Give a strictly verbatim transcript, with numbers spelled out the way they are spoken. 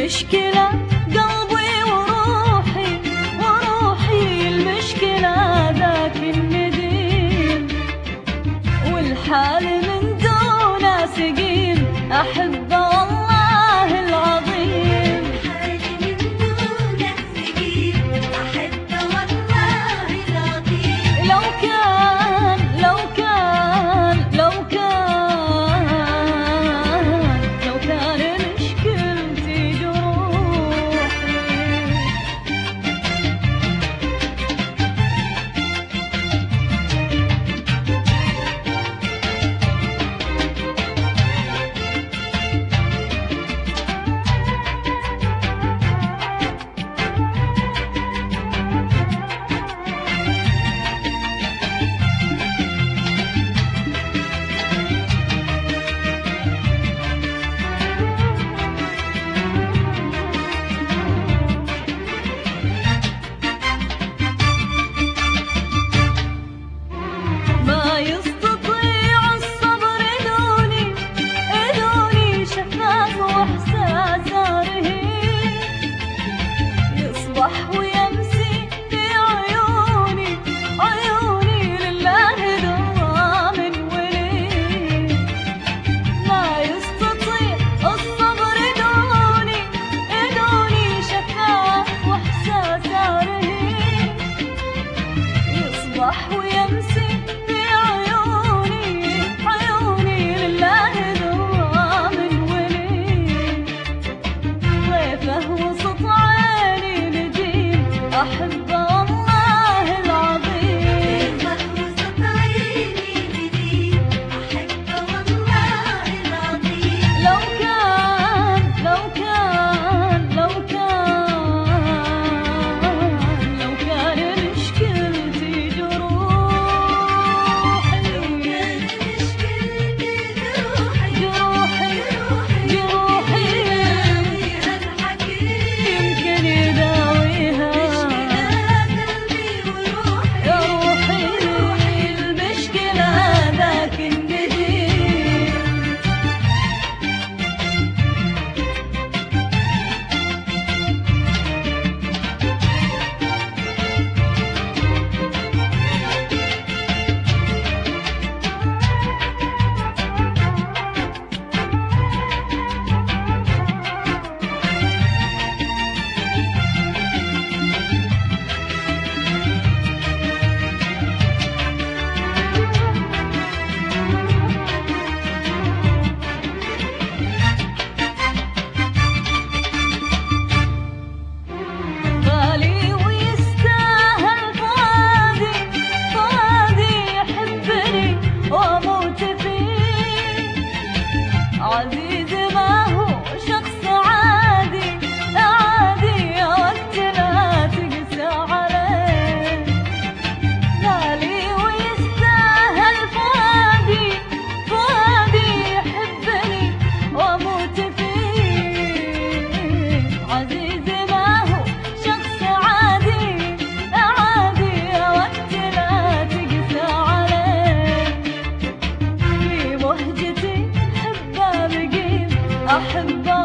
المشكلة قلبي وروحي وروحي، المشكلة ذاك النديم والحال من دونه سقيم، أحبه والله العظيم. حالي من دونه سقيم، أحبه والله العظيم. لو كان لو كان لو كان لو كان مشكلتي جروحي، ما يستطيع الصبر دوني دوني، شفاف واحساس رهيب، يصبح ويمسي في عيوني عيوني لله ضامن ولي. ما يستطيع الصبر دوني دوني، شفاف واحساس رهيب، يصبح ويمسي في عيوني عيوني لله ضامن ولي. ضيفه وسط عيني نديم، أحبه والله العظيم. ضيفه وسط عيني نديم، أحبه والله العظيم. لو كان لو كان لو كان لو كان مشكلتي جروحي، مشكلتي جروحي جروحي جروحي يداويها الحكيم، يمكن يداويها قلبي وروحي يا روحي روحي، المشكلة ذاك النديم. غالي ويستاهل فؤادي فؤادي، يحبني واموت فيه، عزيز ما هو شخص عادي عادي، وقت لا تقسى عليه. غالي ويستاهل فؤادي فؤادي، يحبني واموت فيه، عزيز ما هو شخص عادي عادي، وقت لا تقسى عليه. في مهجتي حبه بقيم، أحبه